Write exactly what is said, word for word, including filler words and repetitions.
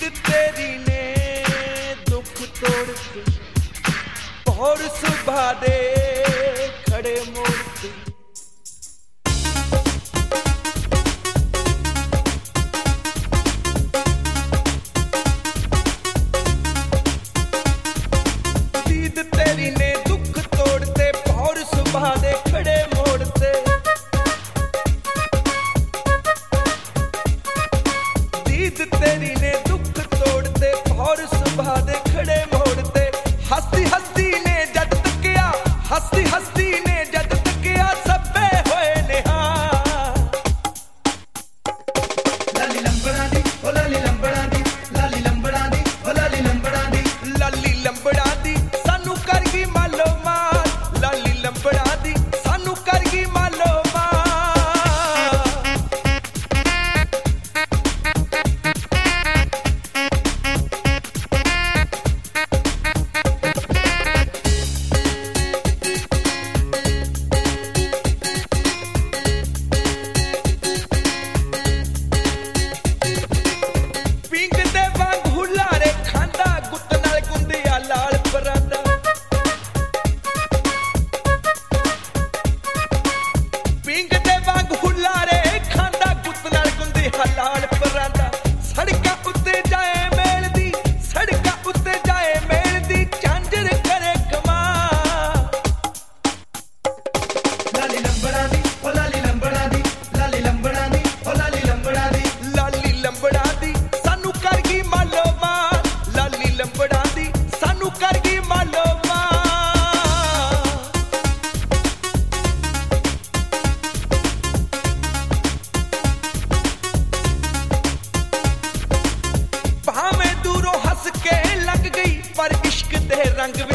दीद तेरी ने दुख तोड़ के और सुबह दे खड़े मोड़ पे दीद तेरी ने दुख तोड़ते और सुबह दे खड़े मोड़ते दीद तेरी ने दुख तोड़ते और सुबह दे खड़े मोड़ते हंसती हंसती ने जद तकिया हंसती हंसती ने जद तकिया सबे होए निहार लाली लंबड़ा दी ओ लाली लंबड़ा दी लाली लंबड़ा दी ओ लाली लंबड़ा दी लाली लंबड़ा दी सानू कर गई मालो मार लाली लंबड़ा दी सानू कर गई मालो रंग